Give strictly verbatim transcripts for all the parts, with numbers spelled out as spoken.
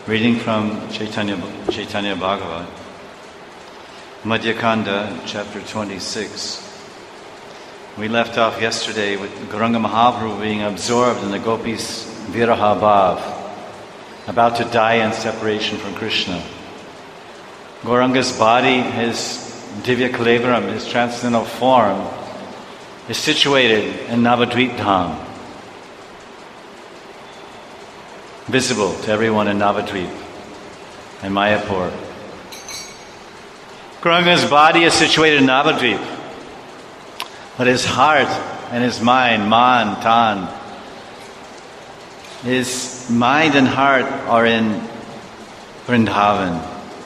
Reading from Chaitanya, Chaitanya Bhagavat, Madhya Kanda, chapter twenty-six. We left off yesterday with Gauranga Mahaprabhu being absorbed in the gopis' viraha bhav, about to die in separation from Krishna. Gauranga's body, his divya kalevaram, his transcendental form, is situated in Navadvip Dham, visible to everyone in Navadvip and Mayapur. Gauranga's body is situated in Navadvip, but his heart and his mind, man, tan, his mind and heart are in Vrindavan,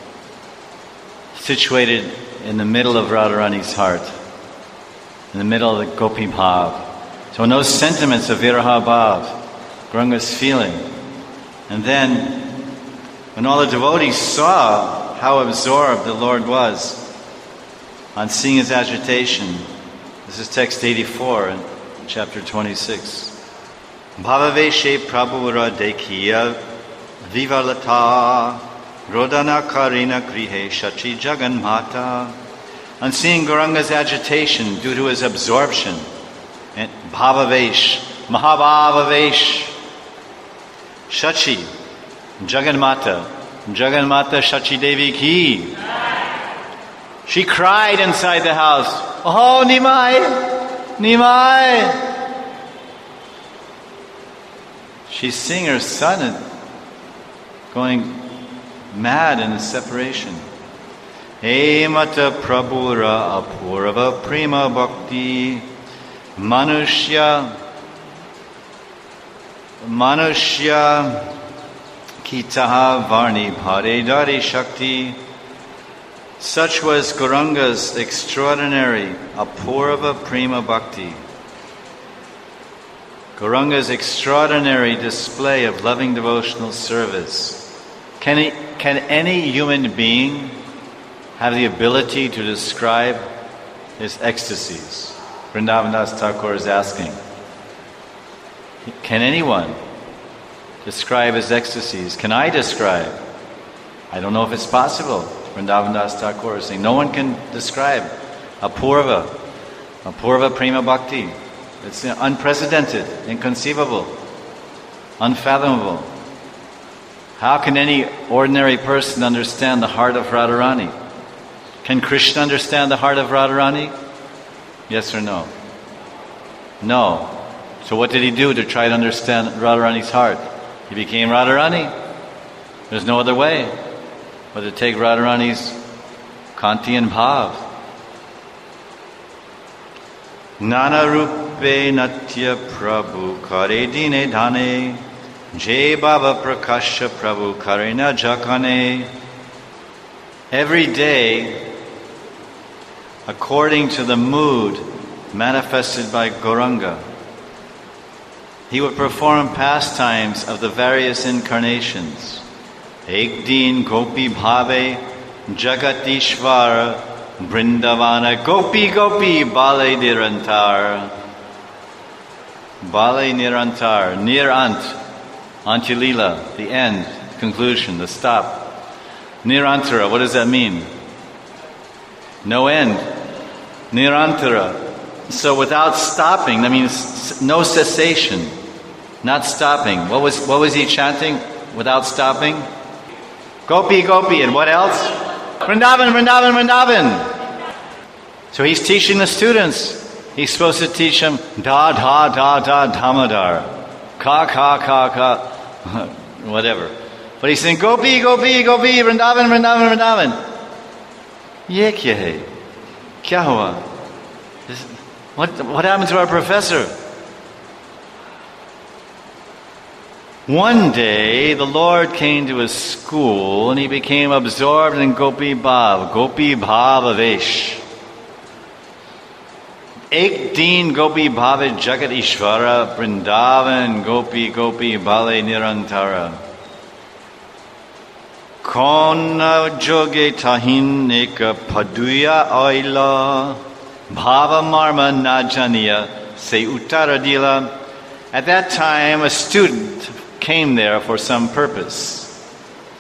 situated in the middle of Radharani's heart, in the middle of the Gopi Bhav. So in those sentiments of Viraha Bhav, Gauranga's feeling. And then, when all the devotees saw how absorbed the Lord was on seeing his agitation, this is text eighty-four in chapter twenty-six. Bhavaveshe prabhura dekhiya vivalata rodana karina krihe shachi jagan mata. On seeing Gauranga's agitation due to his absorption, and bhavavesh, mahabhavavesh, Shachi, Jaganmata, Jaganmata Shachi Devi ki. She cried inside the house, "Oh, Nimai, Nimai!" She's seeing her son going mad in his separation. Hey Mata Prabhura Apurava Prema Bhakti Manushya Manushya Kitaha Varni Bhare Dari Shakti. Such was Gauranga's extraordinary Apurva Prema Bhakti. Gauranga's extraordinary display of loving devotional service. Can, he, can any human being have the ability to describe his ecstasies? Vrindavan Das Thakur is asking. Can anyone describe his ecstasies? Can I describe? I don't know if it's possible. Vrindavan Das Thakur is saying no one can describe Apurva, Apurva Prema Bhakti. It's unprecedented, inconceivable, unfathomable. How can any ordinary person understand the heart of Radharani? Can Krishna understand the heart of Radharani? Yes or no? No. So what did he do to try to understand Radharani's heart? He became Radharani. There's no other way but to take Radharani's Kantiyan Bhav. Nana rupe natya prabhu kare dine dhane jay baba prakasha prabhu karena jakane. Every day, according to the mood manifested by Gauranga, he would perform pastimes of the various incarnations. Ek din gopi bhave jagatishvara brindavana gopi gopi bale nirantar. Bale nirantar, near ant, antilila, the end, conclusion, the stop. Nirantara, what does that mean? No end. Nirantara. So without stopping, that means no cessation, not stopping. What was what was he chanting without stopping? Gopi, Gopi, and what else? Vrindavan, Vrindavan, Vrindavan. So he's teaching the students. He's supposed to teach them da, da, da, da, dhamadar, ka, ka, ka, ka, whatever. But he's saying Gopi, Gopi, Gopi, Vrindavan, Vrindavan, Vrindavan. Ye kya hai? Kya hua? This, What, what happened to our professor? One day, the Lord came to his school and he became absorbed in Gopi Bhav, Gopi Bhavavesh. Ek din Gopi Bhavet Jagat Ishvara, Vrindavan Gopi Gopi Bale Nirantara. Kona joge tahin eka paduya oila. Bhava marma najaniya se uttaradila. At that time, a student came there for some purpose.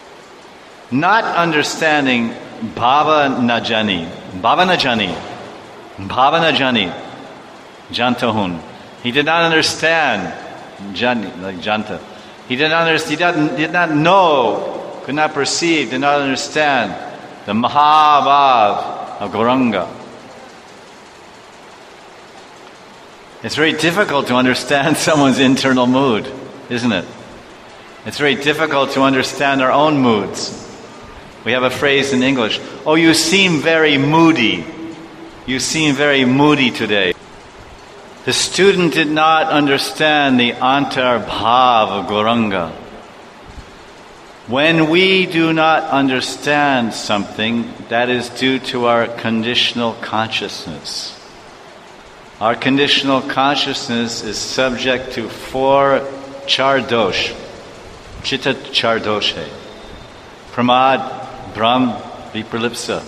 not understanding Bhava Najani, Bhava Najani, Bhava Najani, Jantahun. He did not understand Jani, like Janta. He did not understand, he did, did not know, could not perceive, did not understand the Mahabhav of Gauranga. It's very difficult to understand someone's internal mood, isn't it? It's very difficult to understand our own moods. We have a phrase in English, oh, you seem very moody. You seem very moody today. The student did not understand the Antar Bhav of Gauranga. When we do not understand something, that is due to our conditional consciousness. Our conditional consciousness is subject to four chardosh, chitta chardoshe, pramad, brahm, vipralipsa.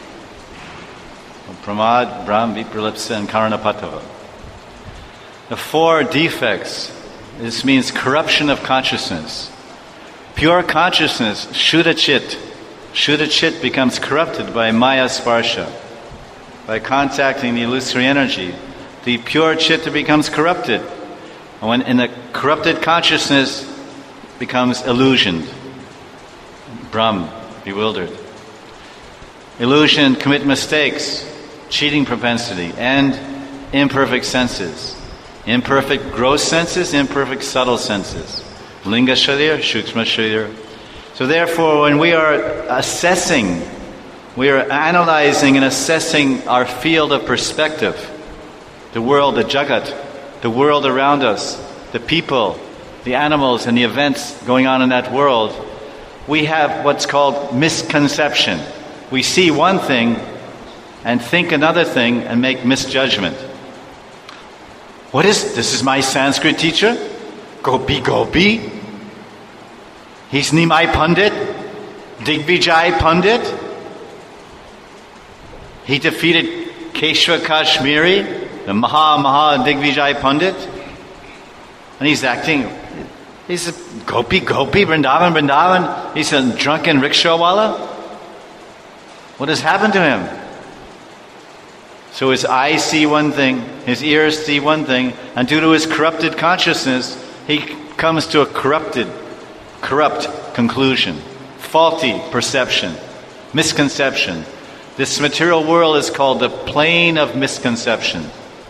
Pramad, brahm, vipralipsa, and karanapatava. The four defects, this means corruption of consciousness. Pure consciousness, Shuddha Chit. Shuddha Chit becomes corrupted by Maya Sparsha. By contacting the illusory energy, the pure Chitta becomes corrupted. And when in a corrupted consciousness becomes illusioned. Brahm, bewildered. Illusion, commit mistakes, cheating propensity, and imperfect senses. Imperfect gross senses, imperfect subtle senses. Linga Sharir, Shukshma Sharir. So therefore, when we are assessing, we are analyzing and assessing our field of perspective, the world, the Jagat, the world around us, the people, the animals, and the events going on in that world, we have what's called misconception. We see one thing and think another thing and make misjudgment. What is, this is my Sanskrit teacher? Gopi Gopi? He's Nimai Pandit? Digvijay Pandit? He defeated Keshava Kashmiri, the Maha Maha Digvijay Pandit? And he's acting, he's a Gopi Gopi, Vrindavan Vrindavan? He's a drunken rickshawala? What has happened to him? So his eyes see one thing, his ears see one thing, and due to his corrupted consciousness, he comes to a corrupted, corrupt conclusion, faulty perception, misconception. This material world is called the plane of misconception.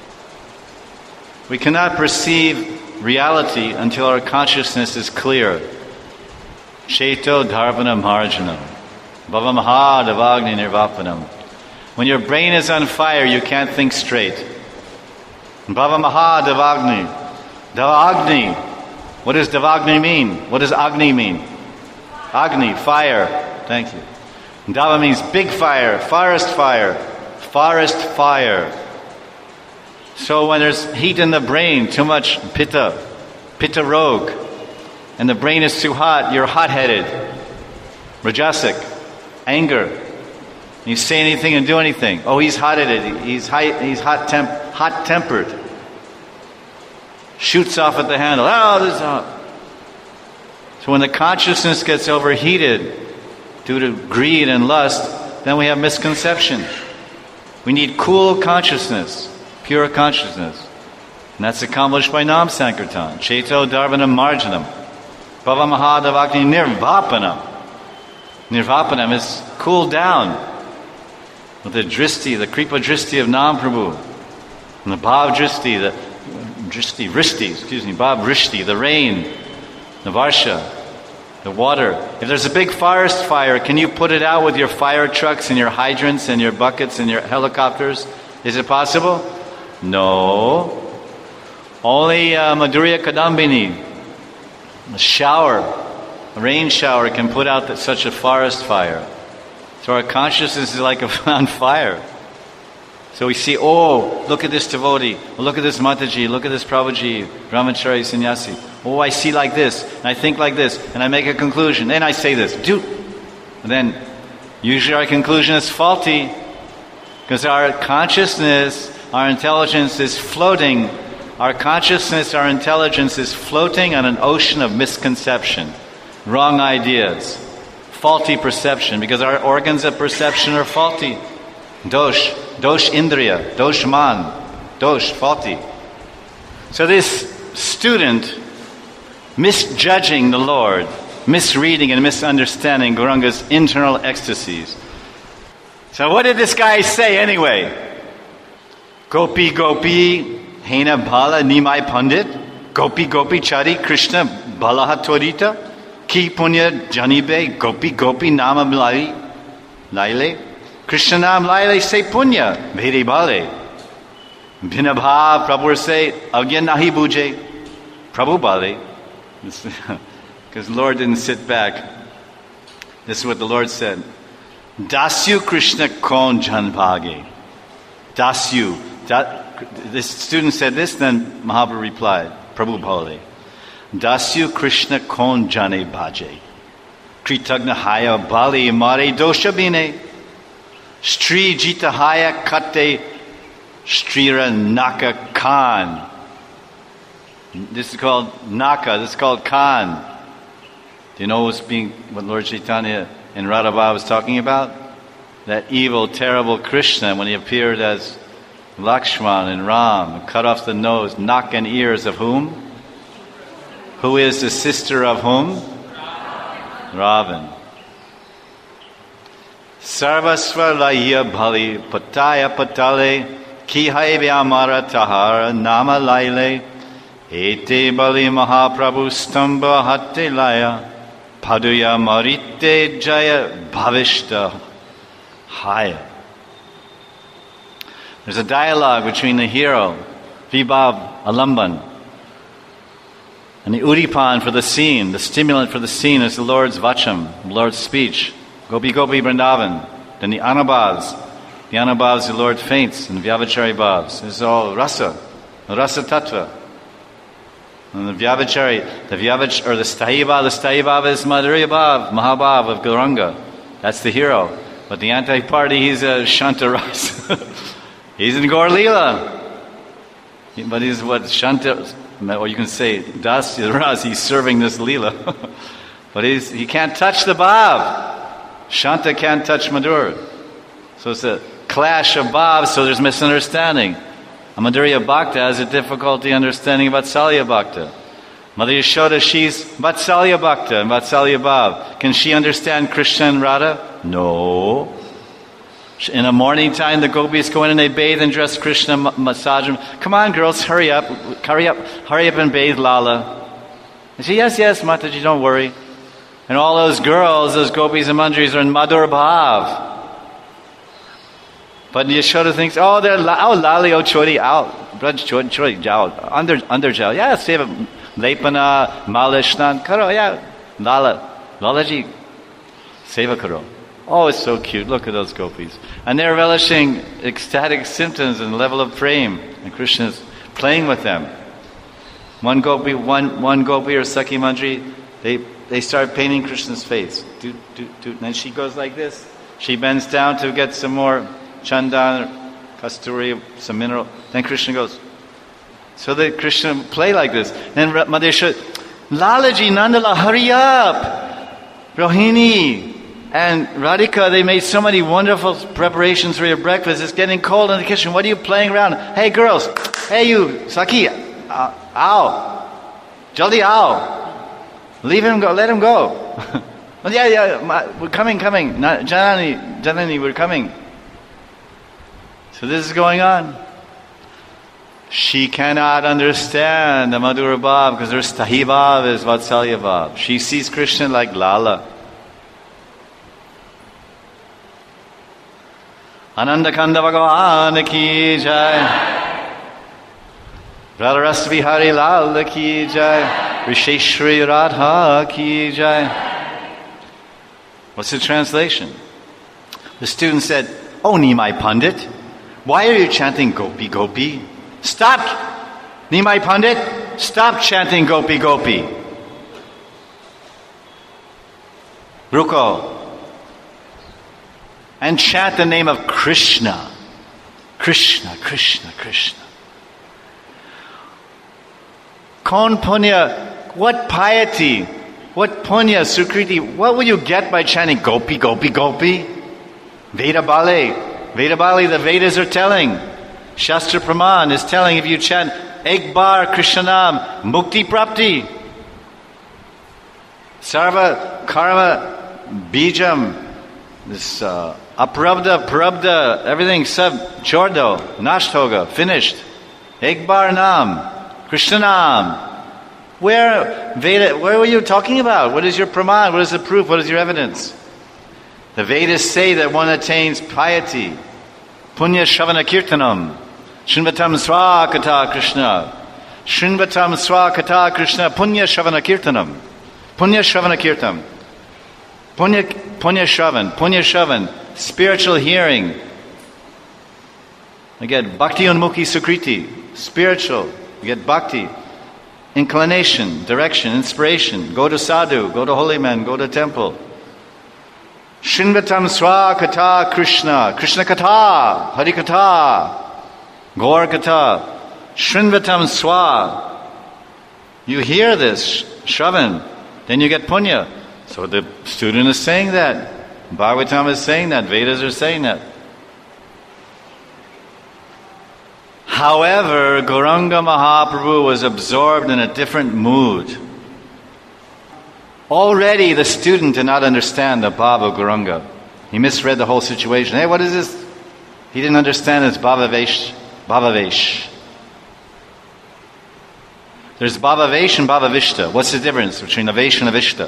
We cannot perceive reality until our consciousness is clear. Cheto dharvanam marjanam, bhavamaha davagni nirvapanam. When your brain is on fire, you can't think straight. Bhavamaha davagni. Davagni. What does davagni mean? What does agni mean? Agni, fire. Thank you. Dava means big fire, forest fire, forest fire. So when there's heat in the brain, too much pitta, pitta rog, and the brain is too hot, you're hot-headed, rajasic, anger. You say anything and do anything. Oh, he's hot-headed. He's high, he's hot temp, hot-tempered. Shoots off at the handle. Oh, this is hot. So when the consciousness gets overheated due to greed and lust, then we have misconception. We need cool consciousness, pure consciousness. And that's accomplished by Nam Sankirtan. Cheto Dharvanam Marjanam. Bhavamahadavakni Nirvapanam. Nirvapanam is cooled down with the dristi, the kripa dristi of Nam Prabhu. And the bhav dristi, the dristi, vristi, excuse me, bhav vrishti, the rain, the varsha, the water. If there's a big forest fire, can you put it out with your fire trucks and your hydrants and your buckets and your helicopters? Is it possible? No. Only uh, Madhurya Kadambini, a shower, a rain shower can put out that, such a forest fire. So our consciousness is like a, on fire. So we see, oh, look at this devotee, look at this Mataji, look at this Prabhuji, Brahmachari, Sannyasi. Oh, I see like this, and I think like this, and I make a conclusion, then I say this. Do. And then usually our conclusion is faulty because our consciousness, our intelligence is floating. Our consciousness, our intelligence is floating on an ocean of misconception, wrong ideas, faulty perception, because our organs of perception are faulty. Dosh, dosh indriya, dosh man, dosh, faulty. So this student, misjudging the Lord, misreading and misunderstanding Gauranga's internal ecstasies. So what did this guy say anyway? Gopi Gopi Hena Bhala Nimai Pandit, Gopi Gopi Chari Krishna Balaha Todita, Ki Punya Janibe, Gopi Gopi Nama Lai Laile, Krishna Nam Laile Se Punya, Vede Bale, Bhinabha Prabhu say, Agya Nahi Buje, Prabhu Bale. Because the Lord didn't sit back. This is what the Lord said. Dasyu Krishna Kon Janbhage. Dasyu. Da, this student said this, then Mahaprabhu replied, Prabhu Bale. Dasyu Krishna Kon Jane Bhaje. Kritagna Haya Bali Mare Dosha Bine. Stri Jita Haya Kate Strira Naka Khan. This is called Naka, this is called Khan. Do you know what's being, what Lord Chaitanya and Radhabhava was talking about? That evil, terrible Krishna, when he appeared as Lakshman and Ram, cut off the nose, neck and ears of whom? Who is the sister of whom? Ravan. Sarvasva laya bhali pataya patale kihai vyamara tahara nama laile ete bali mahaprabhu stamba hatte laya paduya marite jaya bhavishta haya. There's a dialogue between the hero, Vibhav Alamban, and the Udipan for the scene. The stimulant for the scene is the Lord's Vacham, the Lord's speech. Gopi Gopi Vrindavan. Then the Anubhavs. The Anubhavs, the Lord faints, and Vyavachari Bhavs. This is all rasa, the rasa tattva. And the Vyavachari, the Vyavach, or the Sthayiva, the Sthayiva is Madhurya Bhav, Mahabhav of Gauranga. That's the hero. But the anti-party, he's a Shantaras. He's in Gaur Leela. But he's what Shanta, or you can say Das Ras, he's serving this Leela. But he's, he can't touch the Bhav. Shanta can't touch Madhur. So it's a clash of Bhavs, so there's misunderstanding. A Madhurya Bhakta has a difficulty understanding Vatsalya Bhakta. Mother Yashoda, she's Vatsalya Bhakta and Vatsalya Bhav. Can she understand Krishna and Radha? No. In the morning time, the gopis go in and they bathe and dress Krishna, massage him. Come on, girls, hurry up, hurry up, hurry up and bathe Lala. And she, yes, yes, Mataji, don't worry. And all those girls, those gopis and manjaris are in Madhur Bhav. But Yashoda thinks, oh, they're la- oh, Lali, oh, Chori, out, Braj Chori, Chori, Jao, under, under Jao. Yeah, save Lepana, Malishnan, Karo, yeah, Lala, Lalaji, Seva Karo. Oh, it's so cute. Look at those gopis. And they're relishing ecstatic symptoms and level of prem. And Krishna's playing with them. One gopi, one, one gopi or Sakhi Manjari, they, they start painting Krishna's face. Do, do, do. And then she goes like this. She bends down to get some more chandan, kasturi, some mineral. Then Krishna goes. So they Krishna play like this. Then Madhesha, Lalaji, Nandala, hurry up! Rohini and Radhika, they made so many wonderful preparations for your breakfast. It's getting cold in the kitchen. What are you playing around? Hey girls, hey you, Saki, uh, ow, Jaldi ow. Leave him go, let him go. Well, yeah, yeah, my, we're coming, coming. Janani, Janani, we're coming. So this is going on. She cannot understand the Madhura Bhav because her Sthayi Bhav is Vatsalya Bhav. She sees Krishna like Lala. Ananda Kanda Bhagavan ki jai. Radharasa Bihari Lal ki jai. Risheshri Radha ki jai. What's the translation? The student said, Oh Nimai Pandit, why are you chanting Gopi Gopi? Stop! Nimai Pandit, stop chanting Gopi Gopi. Ruko. And chant the name of Krishna. Krishna, Krishna, Krishna. Kon punya, what piety What punya, sukriti, what will you get by chanting gopi, gopi, gopi? Veda Bali. Veda Bali, the Vedas are telling. Shastra Praman is telling if you chant Ek Bar Krishnanam, Mukti Prapti. Sarva Karma Bijam, this uh, Aprabda, Prabda, everything sub Chordo, Nashtoga, finished. Ek Bar Nam, Krishnanam. Where Veda? Where were you talking about? What is your praman? What is the proof? What is your evidence? The Vedas say that one attains piety. Punya Shavana Kirtanam. Shrinvatam Swakata Krishna. Shrinvatam Swakata Krishna. Punya Shavana Kirtanam. Punya Shavana Kirtam. Punya, Punya Shavan. Punya Shavan. Spiritual hearing. You get Bhakti Unmukhi Sukriti. Spiritual. You get Bhakti. Inclination, direction, inspiration. Go to sadhu, go to holy men, go to temple. Shinvatam swa kata Krishna. Krishna kata, Hari kata, Gaur kata. Shinvatam swa. You hear this, Shravan, then you get punya. So the student is saying that. Bhagavatam is saying that. Vedas are saying that. However, Gauranga Mahaprabhu was absorbed in a different mood. Already the student did not understand the bhava of Gauranga. He misread the whole situation. Hey, what is this? He didn't understand it's bhavavesh. Bhavavesh. There's bhavavesh and bhavavishta. What's the difference between avesh and avishta?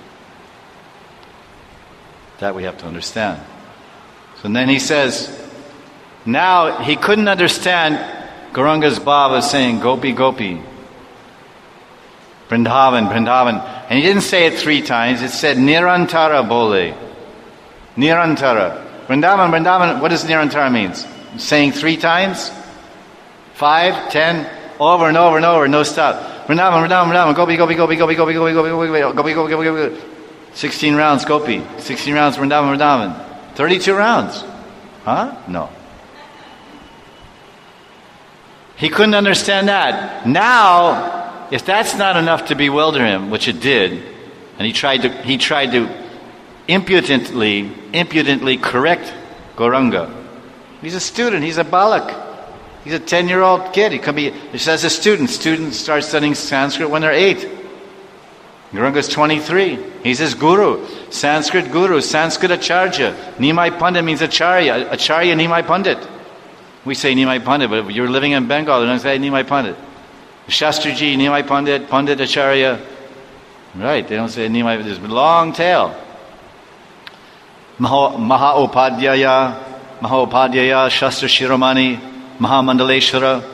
That we have to understand. So then he says, now he couldn't understand Gauranga's bhava saying Gopi Gopi, Vrindavan, Vrindavan. And he didn't say it three times, it said Nirantara Bole. Nirantara. Vrindavan, Vrindavan, what does Nirantara means? Saying three times? Five, ten, over and over and over, no stop. Vrindavan, Vrindavan, Vrindavan, Gopi, Gopi, Gopi, Gopi, Gopi, Gopi, Gopi, Gopi, Gopi, Gopi, Gopi, Gopi, Gopi. Sixteen rounds, Gopi. Sixteen rounds, Vrindavan, Vrindavan. Thirty-two rounds. Huh? No. He couldn't understand that. Now, if that's not enough to bewilder him, which it did, and he tried to he tried to impudently, impudently correct Gauranga. He's a student, he's a balak. He's a ten-year-old kid. He could be he says a student. Students start studying Sanskrit when they're eight. Gauranga's twenty-three. He's his guru. Sanskrit guru, Sanskrit acharya. Nimai Pandit means acharya. Acharya Nimai Pandit. We say Nimai Pandit, but if you're living in Bengal, they don't say Nimai Pandit. Shastriji, Nimai Pandit, Pandit Acharya. Right, they don't say Nimai, there's a long tail. Maha, Maha Upadhyaya, Maha Upadhyaya, Shastra Shiromani, Maha Mandaleshwara,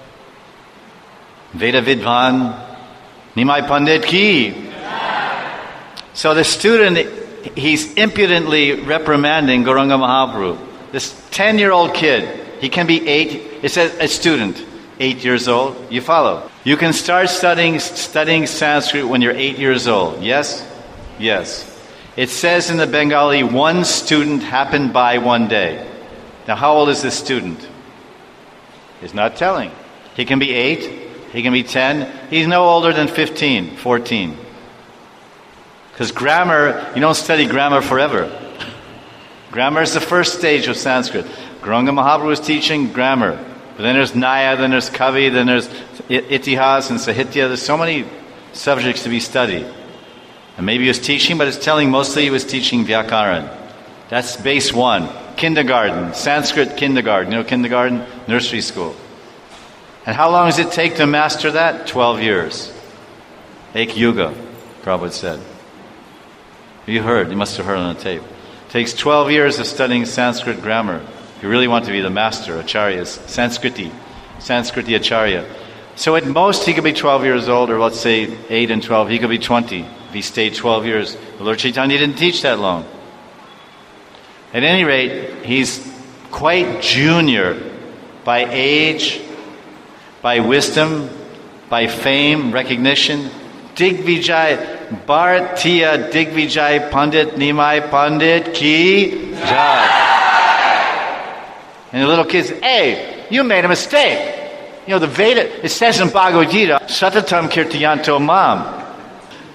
Veda Vidvan, Nimai Pandit ki. So the student, he's impudently reprimanding Gauranga Mahaprabhu. This ten-year-old kid, he can be eight. It says a student, eight years old. You follow. You can start studying studying Sanskrit when you're eight years old. Yes? Yes. It says in the Bengali, one student happened by one day. Now how old is this student? He's not telling. He can be eight. He can be ten. He's no older than fifteen, fourteen. Because grammar, you don't study grammar forever. Grammar is the first stage of Sanskrit. Gauranga Mahaprabhu was teaching grammar. But then there's Naya, then there's Kavi, then there's Itihas and Sahitya. There's so many subjects to be studied. And maybe he was teaching, but it's telling mostly he was teaching Vyakaran. That's base one. Kindergarten, Sanskrit kindergarten. You know kindergarten? Nursery school. And how long does it take to master that? Twelve years. Ek Yuga, Prabhupada said. You heard, you must have heard on the tape. It takes twelve years of studying Sanskrit grammar. If you really want to be the master, acharyas, Sanskriti, Sanskriti acharya. So at most he could be twelve years old, or let's say eight and twelve, he could be twenty if he stayed twelve years. The Lord Chaitanya didn't teach that long. At any rate, he's quite junior by age, by wisdom, by fame, recognition. Digvijay, Bharatiya Digvijay Pandit Nimai Pandit Ki Jai. And the little kids, hey, you made a mistake. You know, the Veda, it says in Bhagavad Gita, Satatam Kirtiyanto Mam.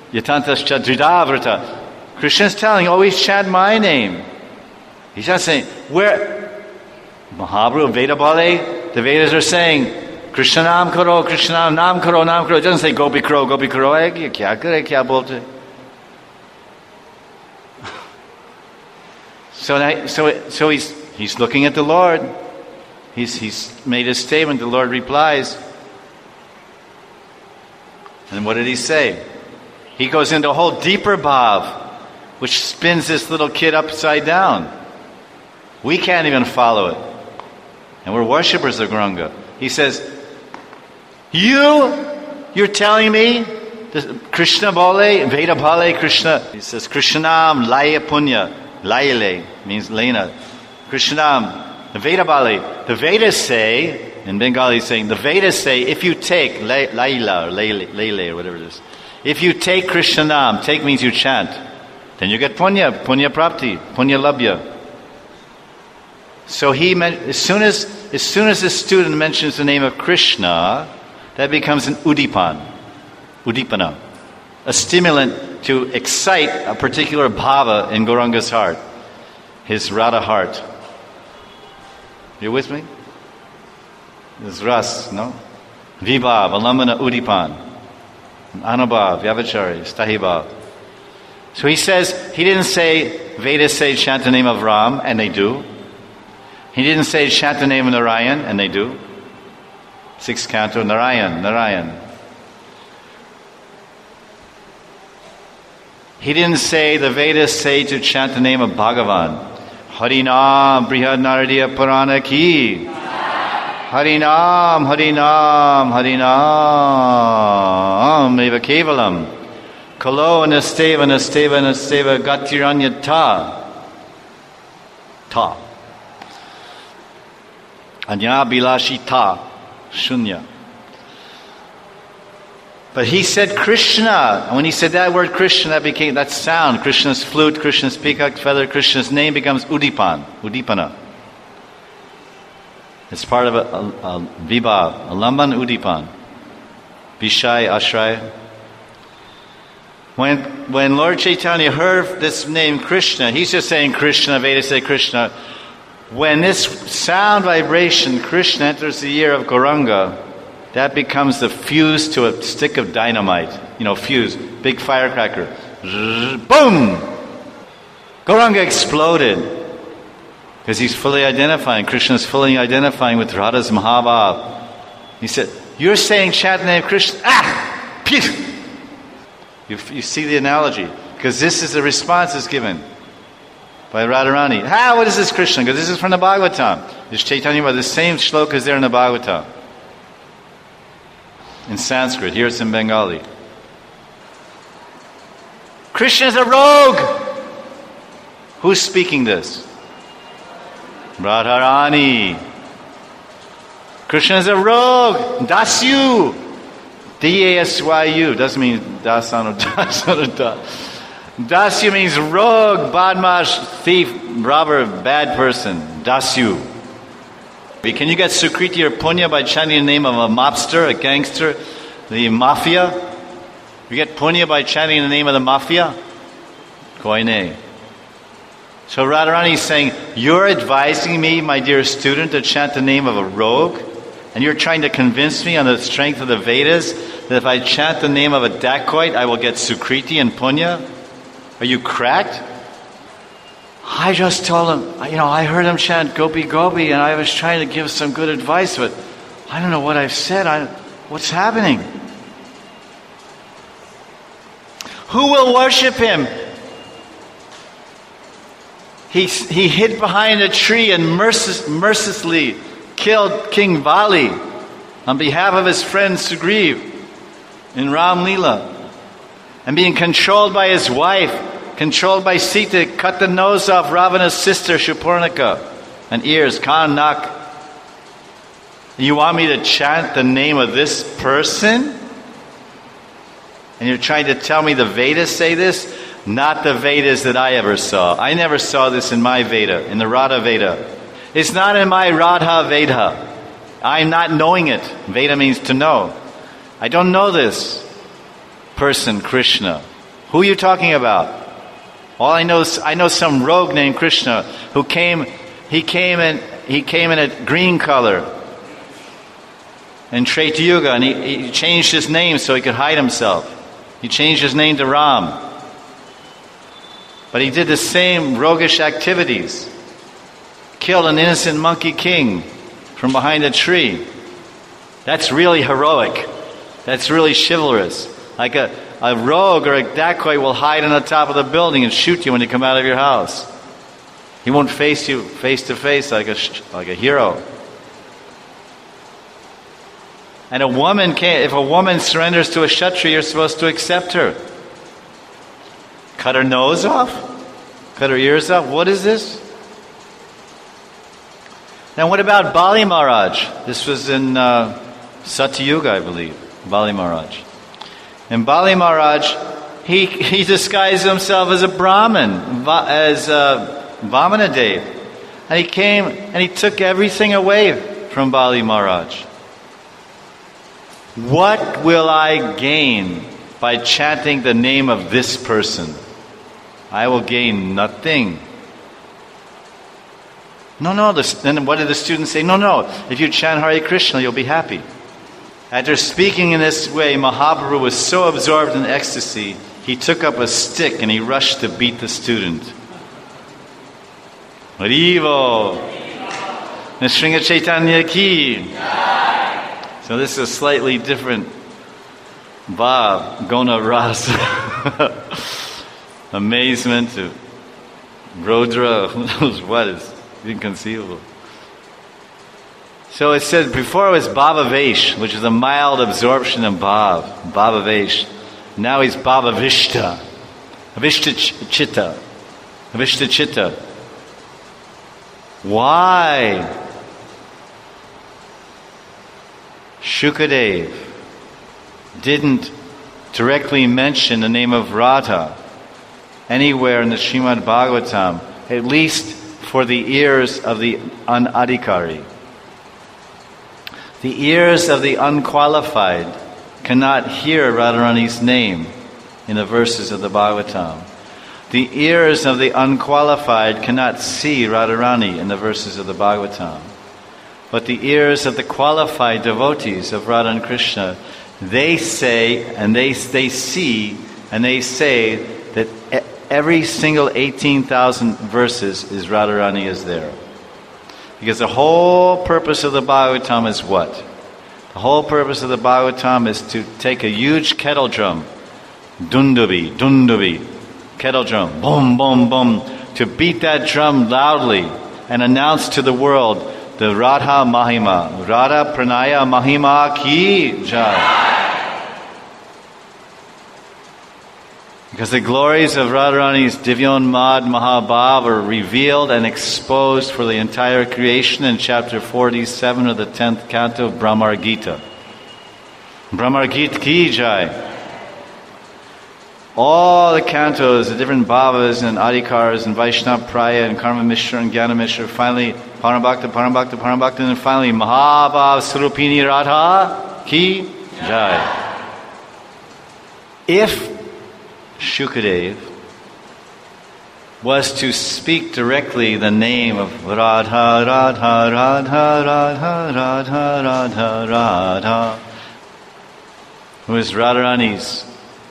Yatantascha Dridavrata. Krishna's telling, always chant my name. He's not saying, where? Mahabharu, Veda Bale, the Vedas are saying, Krishna Nam Karo, Krishna Nam Karo, Nam Karo. It doesn't say Gopi Karo, Gopi Karo. Kya kare, kya bolte? So, so, so he's, he's looking at the Lord. He's, he's made a statement. The Lord replies. And what did he say? He goes into a whole deeper bhav, which spins this little kid upside down. We can't even follow it. And we're worshippers of Gauranga. He says, you, you're telling me, this, Krishna Bole, Veda Bale Krishna. He says, Krishnam Laya Punya. Layale means Lena. Krishnam, the Veda Bale. The Vedas say, in Bengali saying, the Vedas say, if you take Laila or Lele or whatever it is, if you take Krishnam, take means you chant, then you get punya, punya prapti, punya labhya. So he meant, as soon as as soon as the student mentions the name of Krishna, that becomes an udipan, udipana, a stimulant to excite a particular bhava in Gauranga's heart, his Radha heart. You with me? This ras, no? Vibhav, alambana, udipan, anubhav, vyavachari, stahibhav. So he says, he didn't say, Vedas say chant the name of Ram, and they do. He didn't say chant the name of Narayan, and they do. Sixth canto, Narayan, Narayan. He didn't say, the Vedas say to chant the name of Bhagavan. Harinam, Brihad Naradiya Purana ki. Harinam, Harinam, Harinam, Eva Kevalam. Kalo Anasteva, Anasteva, Anasteva, Gatiranya Ta. Ta. Anya Bilashi Ta. Shunya. But he said Krishna. And when he said that word Krishna, that became that sound. Krishna's flute, Krishna's peacock feather, Krishna's name becomes Udipan, Udipana. It's part of a, a, a vibhav, a lamban udipan. Vishai, Ashray. When, when Lord Chaitanya heard this name Krishna, he's just saying Krishna, Vedas say Krishna. When this sound vibration, Krishna enters the ear of Gauranga, that becomes the fuse to a stick of dynamite. You know, fuse, big firecracker. Boom! Gauranga exploded. Because he's fully identifying, Krishna's fully identifying with Radha's Mahabhav. He said, you're saying chant the name of Krishna. Ah! Pew! You, you see the analogy. Because this is the response that's given by Radharani. Ah, what is this Krishna? Because this is from the Bhagavatam. This Chaitanya, the same shloka is there in the Bhagavatam. In Sanskrit, here it's in Bengali. Krishna is a rogue! Who's speaking this? Radharani. Krishna is a rogue. Dasyu. D A S Y U. Doesn't mean dasanu dasanu da. Dasyu means rogue, badmash, thief, robber, bad person. Dasyu. Can you get Sukriti or Punya by chanting the name of a mobster, a gangster, the mafia? You get Punya by chanting the name of the mafia? Koine. So Radharani is saying, you're advising me, my dear student, to chant the name of a rogue? And you're trying to convince me on the strength of the Vedas that if I chant the name of a dacoit, I will get Sukriti and Punya? Are you cracked? I just told him, you know, I heard him chant Gopi Gopi, and I was trying to give some good advice, but I don't know what I've said. I, what's happening? Who will worship him? He, he hid behind a tree and mercil- mercilessly killed King Vali on behalf of his friend Sugriv in Ram Leela. And being controlled by his wife, controlled by Sita, cut the nose off Ravana's sister Shupurnika and ears, kan, nak. You want me to chant the name of this person? And you're trying to tell me the Vedas say this? Not the Vedas that I ever saw. I never saw this in my Veda, in the Radha Veda. It's not in my Radha Veda. I'm not knowing it. Veda means to know. I don't know this person, Krishna. Who are you talking about? All I know is I know some rogue named Krishna who came. He came in. He came in a green color in Treta Yuga, and he, he changed his name so he could hide himself. He changed his name to Ram. But he did the same roguish activities. Killed an innocent monkey king from behind a tree. That's really heroic. That's really chivalrous. Like a, a rogue or a dacoit will hide on the top of the building and shoot you when you come out of your house. He won't face you face to face like a like a hero. And a woman can't, if a woman surrenders to a Kshatriya, you're supposed to accept her. Cut her nose off? Cut her ears off? What is this? Now what about Bali Maharaj? This was in uh, Satyuga, I believe. Bali Maharaj. And Bali Maharaj, he, he disguised himself as a Brahmin, as uh, Vamanadev. And he came and he took everything away from Bali Maharaj. What will I gain by chanting the name of this person? I will gain nothing. No, no. Then what did the students say? No, no. If you chant Hare Krishna, you'll be happy. After speaking in this way, Mahaprabhu was so absorbed in ecstasy, he took up a stick and he rushed to beat the student. Haribo! Nrsimha Chaitanya ki! So this is a slightly different bhav, gona rasa. Amazement to Rodra, who knows what is inconceivable. So it said before it was Bhavavesh, which is a mild absorption of bhav, Bhavavesh. Now he's Bhavavishta, Avishta Chitta, Avishta Chitta. Why? Shukadev didn't directly mention the name of Radha anywhere in the Srimad Bhagavatam, at least for the ears of the unadhikari. The ears of the unqualified cannot hear Radharani's name in the verses of the Bhagavatam. The ears of the unqualified cannot see Radharani in the verses of the Bhagavatam. But the ears of the qualified devotees of Radha and Krishna, they say and they they see and they say that every single eighteen thousand verses is Radharani is there. Because the whole purpose of the Bhagavatam is what? The whole purpose of the Bhagavatam is to take a huge kettle drum, dundubi, dundubi, kettle drum, boom, boom, boom, to beat that drum loudly and announce to the world the Radha Mahima, Radha Pranaya Mahima Ki Jai. Because the glories of Radharani's Divyanmad Mahabhav are revealed and exposed for the entire creation in chapter forty-seven of the tenth canto of Brahmar Gita. Brahmar Gita Ki Jai. All the cantos, the different bhavas and adhikaras and Vaishnava Praya and Karma Mishra and Jnana Mishra, finally Parambhakta, Parambhakta, Parambhakta, and then finally Mahabhav Swarupini Radha Ki Jai. If Shukadev was to speak directly the name of Radha, Radha, Radha, Radha, Radha, Radha, Radha, who is Radharani's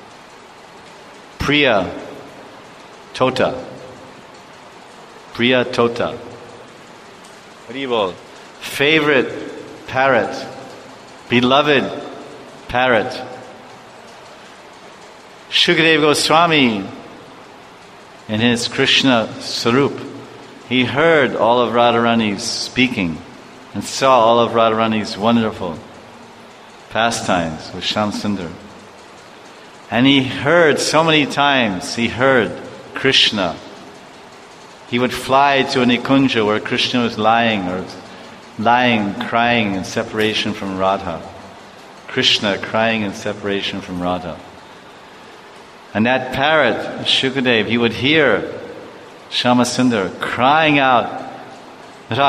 Priya Tota. Priya Tota. Haribol. Favorite parrot. Beloved parrot. Shukadeva Goswami, in his Krishna Sarup, he heard all of Radharani's speaking and saw all of Radharani's wonderful pastimes with Shamsundar. And he heard so many times, he heard Krishna. He would fly to a Nikunja where Krishna was lying or lying, crying in separation from Radha. Krishna crying in separation from Radha. And that parrot, Shukadev, he would hear Shyamasundar crying out,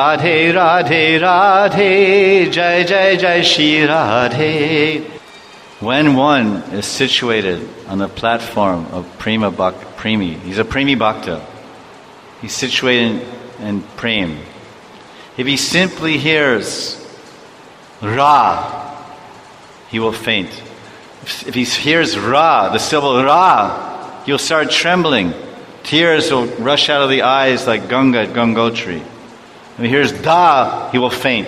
Radhe, Radhe, Radhe, Jai, Jai, Jai, Shri Radhe. When one is situated on the platform of Prema Bhak- Premi, he's a Premi Bhakta. He's situated in Prem. If he simply hears Ra, he will faint. If he hears Ra, the syllable Ra, he'll start trembling. Tears will rush out of the eyes like Ganga at Gangotri. If he hears Da, he will faint.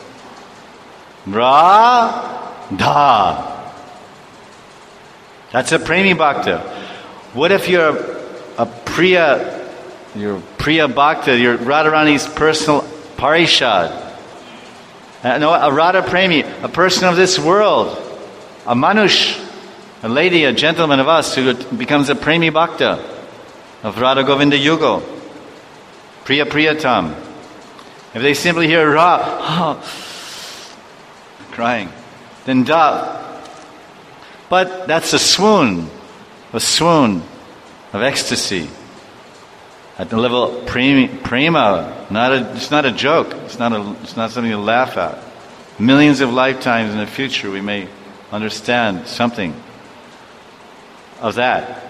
Ra, Da. That's a Premi Bhakta. What if you're a Priya, you're Priya Bhakta, you're Radharani's personal Parishad? Uh, no, a Radha Premi, a person of this world, a Manush, a lady, a gentleman of us who becomes a Premi Bhakta of Radha Govinda Yugo, Priya Priyatam. If they simply hear Ra, oh, crying, then Da. But that's a swoon, a swoon of ecstasy at the level of prema. prema not a, it's not a joke. It's not a. It's not something to laugh at. Millions of lifetimes in the future, we may understand something of that.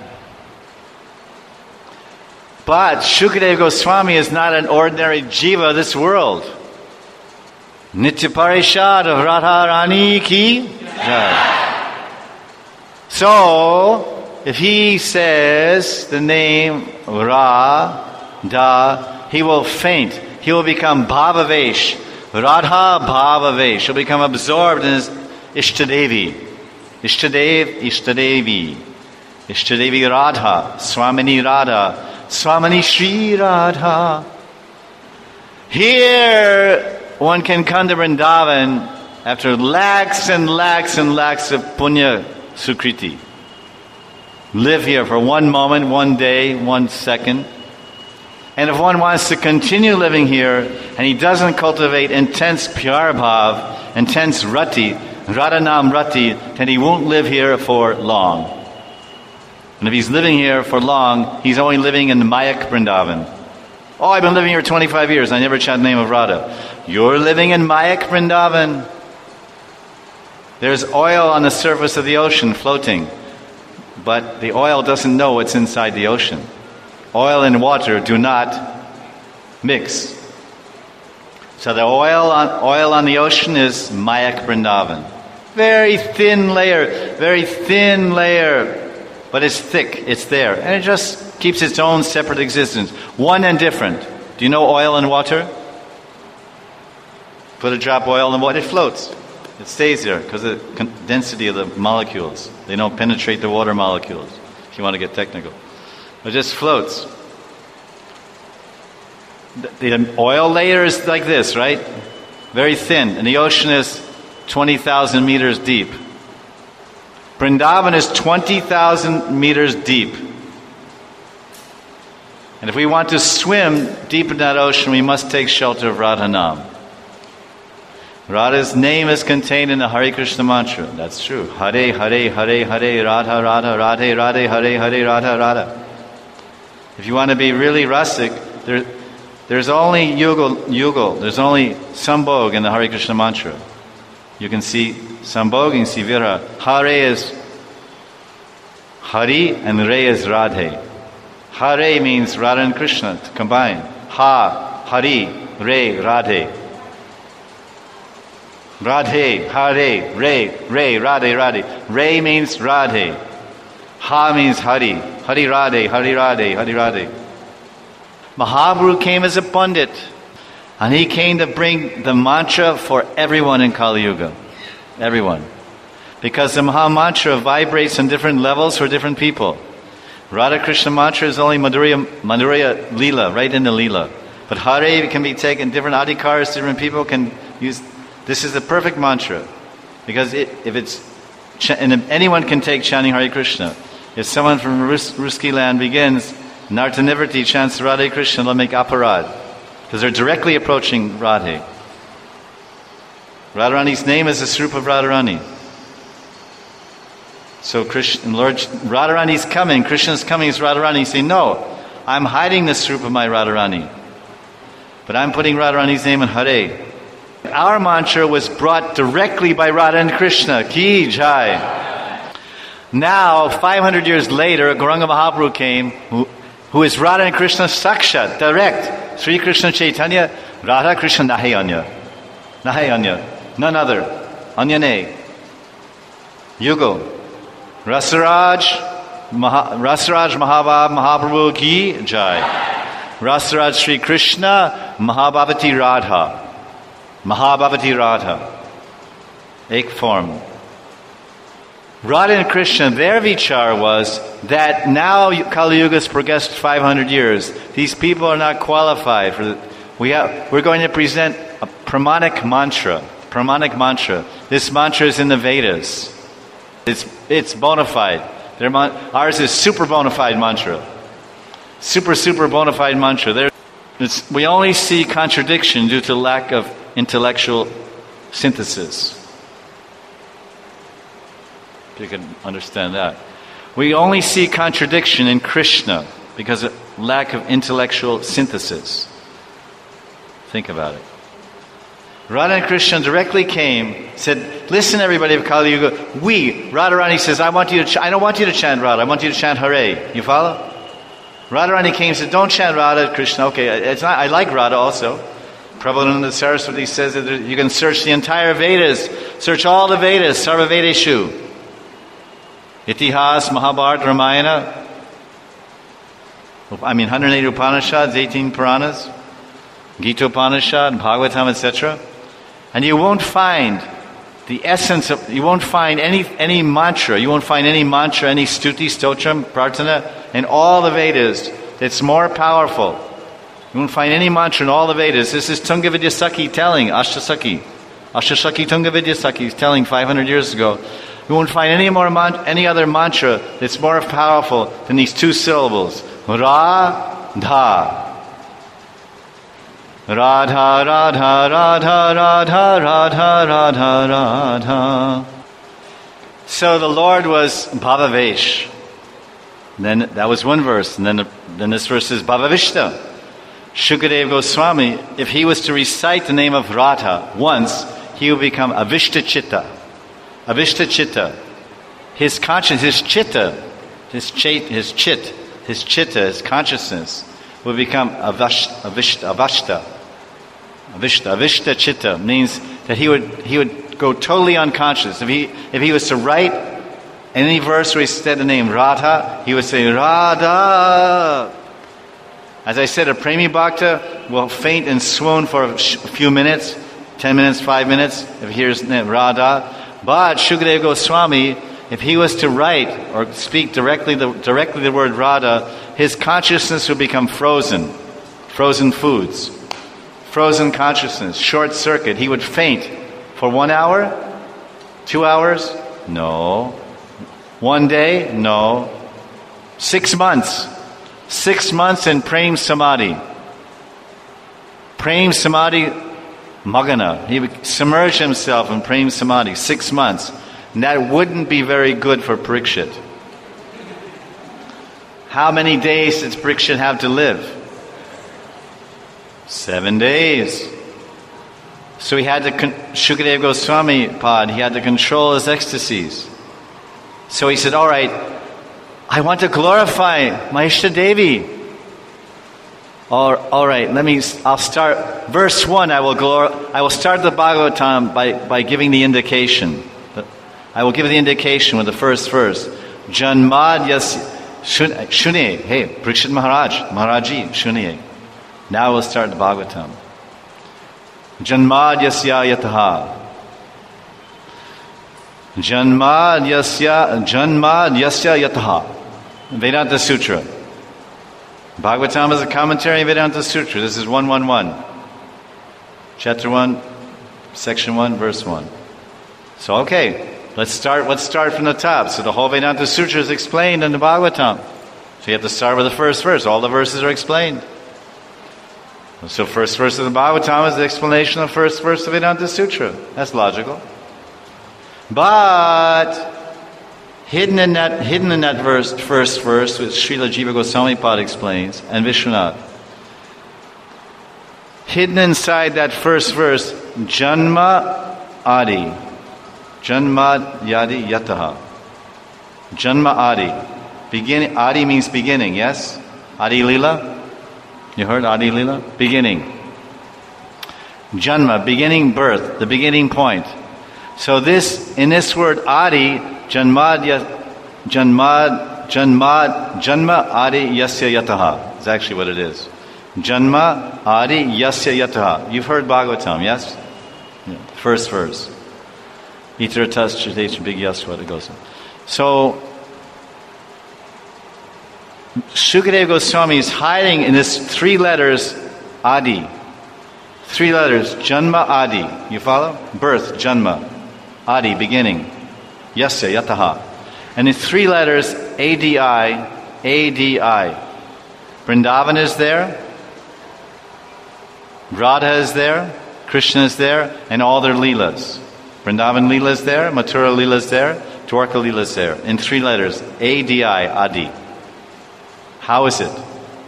But Shukadeva Goswami is not an ordinary jiva of this world. Nitya Parishad of Radharani ki jai. So, if he says the name Ra, Da, he will faint. He will become Bhavavesh. Radha Bhavavesh. He'll become absorbed in his Ishtadevi. Ishtadev, Ishtadevi. Ishtadevi Radha. Swamini Radha. Swamini Shri Radha. Here, one can come to Vrindavan after lakhs and lakhs and lakhs of punya Sukriti. Live here for one moment, one day, one second. And if one wants to continue living here and he doesn't cultivate intense pyar bhav, intense rati, radhanam rati, then he won't live here for long. And if he's living here for long, he's only living in Mayak Vrindavan. Oh, I've been living here twenty-five years, I never chant the name of Radha. You're living in Mayak Vrindavan. There's oil on the surface of the ocean floating, but the oil doesn't know what's inside the ocean. Oil and water do not mix. So the oil on, oil on the ocean is Mayak Vrindavan. Very thin layer, very thin layer, but it's thick, it's there. And it just keeps its own separate existence. One and different. Do you know oil and water? Put a drop of oil in water, it floats. It stays there because of the density of the molecules. They don't penetrate the water molecules, if you want to get technical. It just floats. The, the oil layer is like this, right? Very thin. And the ocean is twenty thousand meters deep. Vrindavan is twenty thousand meters deep. And if we want to swim deep in that ocean, we must take shelter of Radhanam. Radha's name is contained in the Hare Krishna mantra. That's true. Hare, Hare, Hare, Hare, Radha, Radha, Radhe, Radhe, Hare, Hare, Radha, Radha. If you want to be really rustic, there, there's only Yugal, Yugal. There's only Sambhog in the Hare Krishna mantra. You can see Sambhog, you can see Vira. Hare is Hari and Re is Radhe. Hare means Radha and Krishna combined. Ha, Hari, Re, Radhe. Radhe, Hare, Re, Re, Radhe, Radhe. Re means Radhe. Ha means Hari. Hari Radhe, Hari Radhe, Hari Radhe. Mahaprabhu came as a Pandit. And he came to bring the mantra for everyone in Kali Yuga. Everyone. Because the Maha Mantra vibrates on different levels for different people. Radha Krishna mantra is only Madhurya, Madhurya Leela, right in the Leela. But Hare can be taken, different adhikars, different people can use. This is the perfect mantra. Because it, if it's, and if anyone can take chanting Hare Krishna. If someone from Rus, Ruski land begins, Nartanivriti chants Radhe Krishna, they'll make aparad. Because they're directly approaching Radhe. Radharani's name is the Srupa of Radharani. So Krishna, Lord Radharani's coming, Krishna's coming as Radharani. Say, no, I'm hiding the Srupa of my Radharani. But I'm putting Radharani's name in Hare. Our mantra was brought directly by Radha and Krishna. Ki Jai. Now, five hundred years later, Gauranga Mahaprabhu came, who, who is Radha and Krishna Sakshat, direct. Sri Krishna Chaitanya, Radha Krishna Nahi Anya. Nahi Anya. None other. Anya Ne. Yugo. Rasaraj, Maha, Rasaraj Mahabab Mahaprabhu Ki Jai. Rasaraj Sri Krishna, Mahabhavati Radha. Mahabhavati Radha. Ek form. Radha and Krishna, their vichar was that now Kali Yuga has progressed five hundred years. These people are not qualified for the, we have, we're going to present a pramanic mantra. Pramanic mantra. This mantra is in the Vedas. It's it's bona fide. Their, ours is super bona fide mantra. Super, super bona fide mantra. There, it's, we only see contradiction due to lack of intellectual synthesis. If you can understand that. We only see contradiction in Krishna because of lack of intellectual synthesis. Think about it. Radha and Krishna directly came, said, listen everybody of Kali Yuga, we, Radharani says, I want you to, ch- I don't want you to chant Radha, I want you to chant Hare. You follow? Radharani came and said, don't chant Radha, Krishna. Okay, it's not, I like Radha also. Prabhupada Saraswati says that you can search the entire Vedas, search all the Vedas, Sarva Vedeshu. Itihas, Mahabharata, Ramayana, I mean one hundred eight Upanishads, eighteen Puranas, Gita Upanishad, Bhagavatam, et cetera. And you won't find the essence of, you won't find any any mantra, you won't find any mantra, any stuti, stotram, prarthana in all the Vedas that's more powerful. You won't find any mantra in all the Vedas. This is Tunga Vidyasaki telling, Ashtasaki. Ashtasaki Tunga Vidyasaki is telling five hundred years ago. You won't find any more man- any other mantra that's more powerful than these two syllables. Ra-dha. Radha, Radha, Radha, Radha, Radha, Radha, Radha. So the Lord was Bhavavesh. Then that was one verse, and then the, then this verse is Bhavavishta. Shukadeva Goswami, if he was to recite the name of Radha once, he would become Avishta Chitta. Avishta Chitta. His conscience, his chitta, his chait, his chit, his chitta, his consciousness will become avash, avishta, avashta. Avishta, avishta chitta means that he would he would go totally unconscious. If he if he was to write any verse where he said the name Radha, he would say Radha. As I said, a Premi Bhakta will faint and swoon for a few minutes, ten minutes, five minutes, if he hears the name Radha. But Shukadeva Goswami, if he was to write or speak directly the, directly the word Radha, his consciousness would become frozen. Frozen foods. Frozen consciousness. Short circuit. He would faint for one hour? Two hours? No. One day? No. Six months. Six months in Prem Samadhi. Prem Samadhi Magana. He would submerge himself in Prem Samadhi. Six months. And that wouldn't be very good for Parikshit. How many days does Parikshit have to live? Seven days. So he had to, con- Shukadeva Goswami Pad, he had to control his ecstasies. So he said, all right, I want to glorify my Ishta Devi. All, all right, let me, I'll start, verse one, I will glor- I will start the Bhagavatam by, by giving the indication. I will give the indication with the first verse. Janmad yas shuniye. Hey, Parikshit Maharaj, Maharaji, shuniye. Now we'll start the Bhagavatam. Janmad yasya yataha. Janmad yasya, Janmad yasya yataha. Vedanta Sutra. Bhagavatam is a commentary on Vedanta Sutra. This is one eleven. Chapter one, section one, verse one. So, okay, let's start, let's start from the top. So the whole Vedanta Sutra is explained in the Bhagavatam. So you have to start with the first verse. All the verses are explained. So first verse of the Bhagavatam is the explanation of the first verse of Vedanta Sutra. That's logical. But hidden in that hidden in that verse, first verse, which Srila Jiva Goswami Pad explains, and Vishwanath. Hidden inside that first verse, Janma Adi. Janma Yadi Yataha. Janma Adi. Beginning. Adi means beginning, yes? Adi Lila? You heard Adi Lila? Beginning. Janma, beginning birth, the beginning point. So this, in this word Adi, Janmad, Janmad, Janmad, Janma Adi Yasya Yataha is actually what it is. Janma Adi Yasya Yataha. You've heard Bhagavatam, yes? Yeah. First verse. Itaratas Chitech Big Yaswat, it goes on. So, Shukadeva Goswami is hiding in this three letters, Adi. Three letters, Janma Adi. You follow? Birth, Janma. Adi, beginning. Yasya, Yataha. And in three letters, A D I, A D I. Vrindavan is there. Radha is there. Krishna is there. And all their Leelas. Vrindavan Leela is there. Mathura Leela is there. Dwarka Leela is there. In three letters, A D I, Adi. How is it?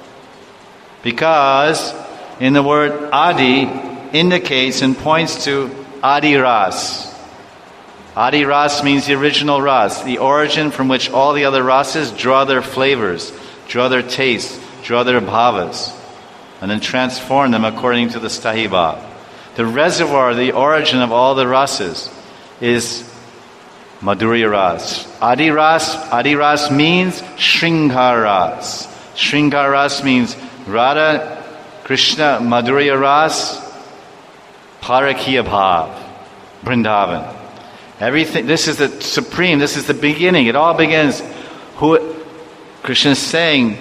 Because in the word Adi indicates and points to Adi Ras. Adi Ras means the original Ras, the origin from which all the other Rasas draw their flavors, draw their tastes, draw their bhavas, and then transform them according to the Stahiva. The reservoir, the origin of all the Rasas is Madhurya Ras. Adi Ras, Adi Ras means Shringar Ras. Shringar Ras means Radha, Krishna, Madhurya Ras, Parakya Bhav, Vrindavan. Everything, this is the supreme, this is the beginning. It all begins. Who Krishna is saying,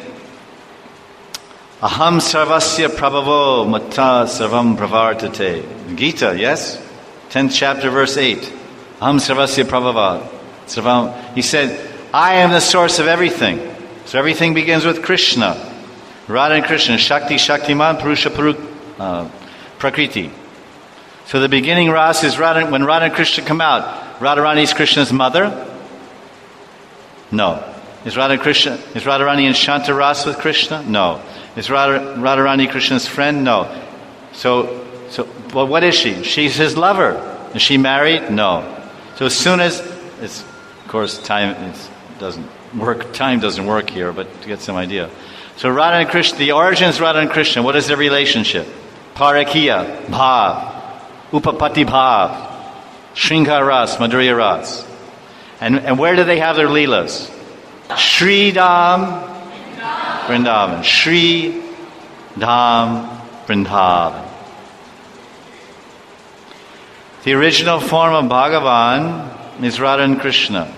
Aham sarvasya prabhavo matta sarvam pravartate. Gita, yes? tenth chapter, verse eight. Aham sarvasya prabhava sarvam. He said, I am the source of everything. So everything begins with Krishna. Radha and Krishna, Shakti, Shaktiman, Purusha, Puru, uh, Prakriti. So the beginning Ras is Radha, when Radha and Krishna come out. Radharani is Krishna's mother? No. Is Radha Krishna? Is Radharani in Shanta Ras with Krishna? No. Is Radha, Radharani Krishna's friend? No. So, so, well, what is she? She's his lover. Is she married? No. So as soon as, it's, of course, time it doesn't work. Time doesn't work here, but to get some idea. So Radha and Krishna, the origin is Radha and Krishna. What is their relationship? Parakya, Bhav, Upapati Bhav, Shringar Ras, Madhurya Ras. And, and where do they have their Leelas? Shri Dham, Vrindavan. Shri Dham, Vrindavan. The original form of Bhagavan is Radha and Krishna.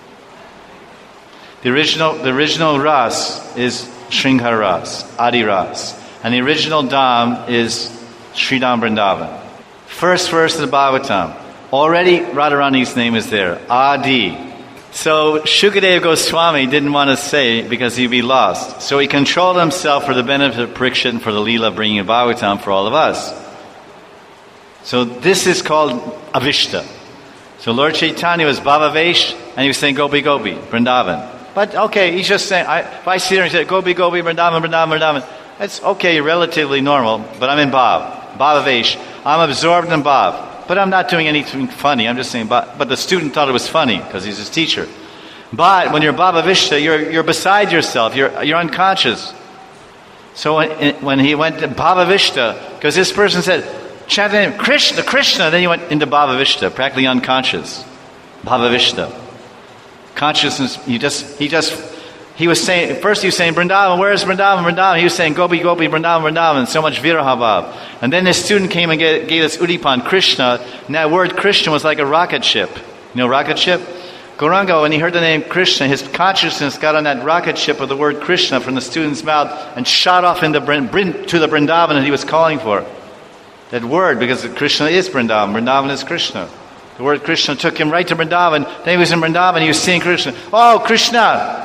The original, the original Ras is Shringar Ras, Adi Ras. And the original Dham is Sri Dham Vrindavan. First verse of the Bhagavatam. Already Radharani's name is there. Adi. So Shukadeva Goswami didn't want to say because he'd be lost. So he controlled himself for the benefit of Parikshit and for the Leela bringing Bhagavatam for all of us. So this is called Avishta. So Lord Chaitanya was Bhavavesh and he was saying Gopi Gopi, Vrindavan. But okay, he's just saying, I, if I see her and say Gopi Gopi, Vrindavan, Vrindavan, Vrindavan, it's okay, relatively normal, but I'm in Bhav, Bhavavesh. I'm absorbed in Bhav. But I'm not doing anything funny. I'm just saying, but, but the student thought it was funny because he's his teacher. But when you're Bhavavishta, you're you're beside yourself. You're you're unconscious. So when, when he went to Bhavavishta, because this person said, chant the name Krishna, Krishna, then he went into Bhavavishta, practically unconscious. Bhavavishta. Consciousness, he just, he just, he was saying, first he was saying, Vrindavan, where is Vrindavan, Vrindavan? He was saying, Gopi, Gopi, Vrindavan, Vrindavan, so much Virahavav. And then this student came and gave, gave us Udipan, Krishna, and that word Krishna was like a rocket ship. You know rocket ship? Gauranga, when he heard the name Krishna, his consciousness got on that rocket ship of the word Krishna from the student's mouth and shot off into to the Vrindavan that he was calling for. That word, because Krishna is Vrindavan, Vrindavan is Krishna. The word Krishna took him right to Vrindavan. Then he was in Vrindavan, he was seeing Krishna. Oh, Krishna!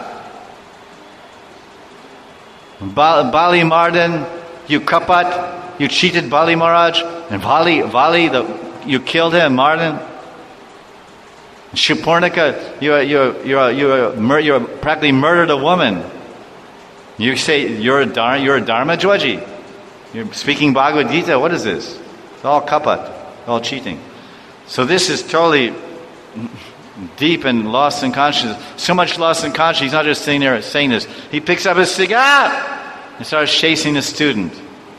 Ba- Bali Mardan, you kapat, you cheated Bali Maharaj. And Bali, Bali, the, you killed him, Mardan. Shupurnika, you you you you you practically murdered a woman. You say you're a dharma, you're a dharma Jwaji. You're speaking Bhagavad Gita. What is this? It's all kapat, all cheating. So this is totally deep and lost in consciousness. So much lost in consciousness, he's not just sitting there saying this. He picks up his stick, ah! and starts chasing the student.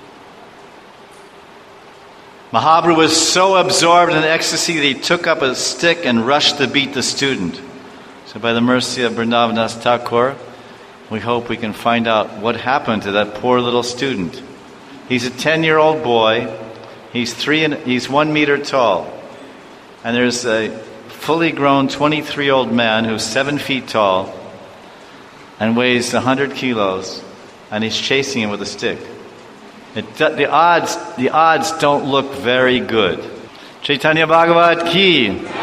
Mahaprabhu was so absorbed in ecstasy that he took up a stick and rushed to beat the student. So by the mercy of Vrindavan Das Thakur, we hope we can find out what happened to that poor little student. He's a ten-year-old boy. He's three and he's one meter tall. And there's a fully grown twenty-three-year-old man who's seven feet tall and weighs one hundred kilos, and he's chasing him with a stick. It, the odds, the odds don't look very good. Chaitanya Bhagavat ki.